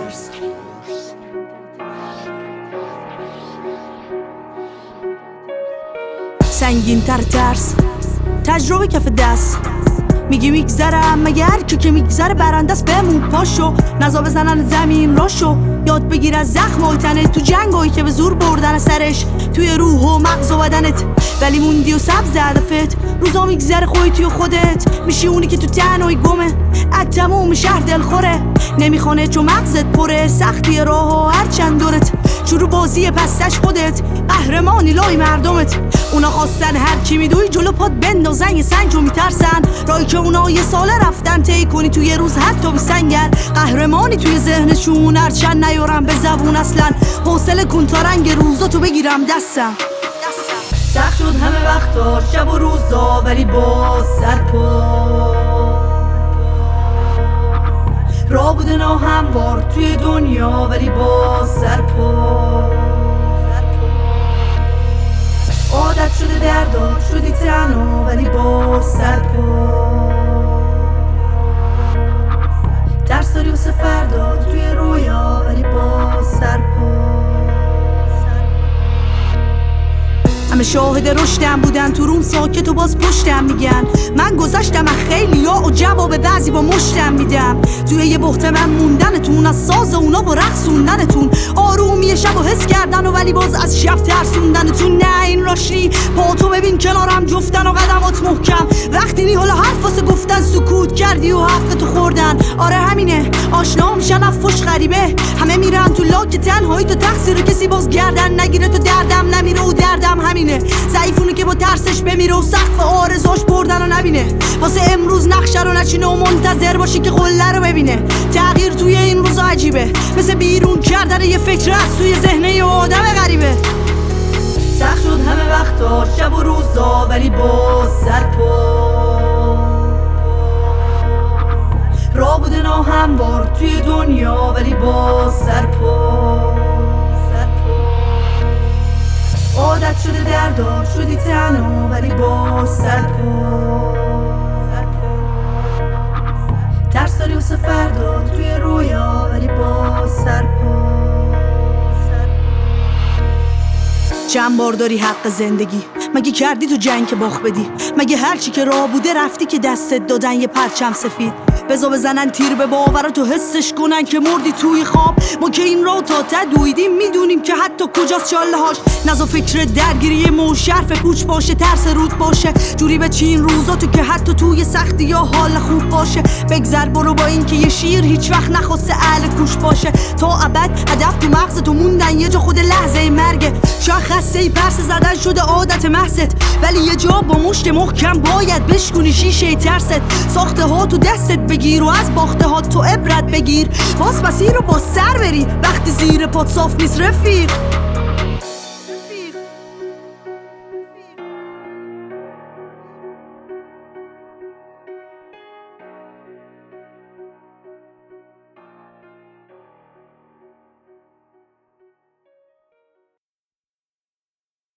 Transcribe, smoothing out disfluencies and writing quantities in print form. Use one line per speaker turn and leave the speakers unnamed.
سنگین تر ترس، تجربه کف دست، میگی میگذرم مگه هر کی که میگذره برنده است. بمون پاشو نزا بزنن زمین راشو، یاد بگیر از زخمای تنت تو جنگایی که به زور بردن سرش توی روح و مغز و بدنت، ولی موندی و سبز هدفت. روزا میگذره خودی توی خودت، میشی اونی که تو تنهایی گمه، از تموم شهر دلخوره، نمیخونه چون مغزت پره. سختی راه و هر چند دورت، شروع بازی پستش خودت، قهرمانی لای مردمت. اونا خواستن هر چی میدوی جلو پات بندازن، یه سنج رو میترسن راهی که اونا یه ساله رفتن طی کنی توی روز حتی بی سنگر. قهرمانی توی ذهنشون هرچند نیارم به زبون اصلا، حوصله کن تا رنگ روزاتو بگیرم دستم. سخت شد همه وقتا شب و روزا، ولی باز سرپا راه بوده ناهموار توی دنیا، ولی باز سرپا. عادت شده دردا شدی تنها، ولی باز سرپا. ترس داری واسه فردا توی رویا، ولی باز سرپا. همه شاهد رشدم بودن تو روم ساکت و باز پشتم میگن من گذشتم از خیلی ها و جواب بعضی با مشتم میدم. توی یه بحت من موندنتون، از ساز اونا با رقصوندنتون، آرومی شب و حس کردن و ولی باز از شب ترسوندنتون. نه این راشنی پا تو ببین کنارم جفتن و قدمات محکم، وقتی نی حالا حرف واسه گفتن سکوت کردی و حق تو خوردن. آره همینه آشنا میشن افش غریبه، همه میرن تو لاک تنهایی، تو تقصیر کسی باز گردن نگیره، تو دردم نمیره و دردم همینه. ضعیفونه که با ترسش بمیره و سقف آرزوش بردن و نبینه، واسه امروز نقشه رو نچینه و منتظر باشی که قله رو ببینه. تغییر توی این روزا عجیبه، مثل بیرون کردن یه فکر از توی ذهن یه آدم غریبه. سخت شد همه وقتا شب و روزا، ولی باز سرپا راه بوده ناهموار توی دنیا، ولی باز سرپا. عادت شده دردا شدی تنها، ولی باز سرپا. ترس داری واسه فردا توی رویا، ولی باز سرپا. چند بار داری حق زندگی، مگه کردی تو جنگ که باخت بدی؟ مگه هرچی که راه بوده رفتی که دستت دادن یه پرچم سفید؟ بزا بزنن تیر به باورا تو حسش کنن که مردی توی خواب. ما که این راه تا دویدیم میدونیم که حتی کجاست چاله‌هاش. نزا فکر درگیری موش حرف پوچ باشه، ترس رود باشه، جوری به چین روزا تو که حتی توی سختی یا حال خوب باشه. بگذر برو با این که یه شیر هیچ وقت نخواسته اهل کوش باشه. تا ابد هدف تو مغز تو موندن یه جا خود لحظه مرگه. شاید خسته پرس زدن شده عادت محضت، ولی یه جا با مشت محکم باید بشکنی شیشه ترست. ساخته ها تو دستت بگیر و از باخته ها تو عبرت بگیر، باز مسیر رو با سر بری وقتی زیر پات صاف نیست رفیق.